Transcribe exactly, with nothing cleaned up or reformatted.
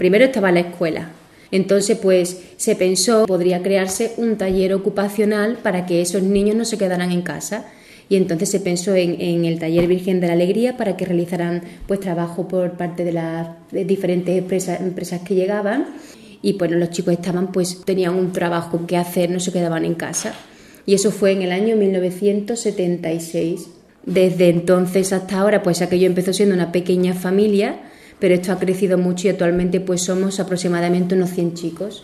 Primero estaba la escuela. Entonces, pues se pensó que podría crearse un taller ocupacional para que esos niños no se quedaran en casa. Y entonces se pensó en, en el taller Virgen de la Alegría para que realizaran pues trabajo por parte de las de diferentes empresas, empresas que llegaban. Y bueno, los chicos estaban, pues tenían un trabajo que hacer, no se quedaban en casa. Y eso fue en el año mil novecientos setenta y seis. Desde entonces hasta ahora, pues aquello empezó siendo una pequeña familia, pero esto ha crecido mucho y actualmente pues somos aproximadamente unos cien chicos.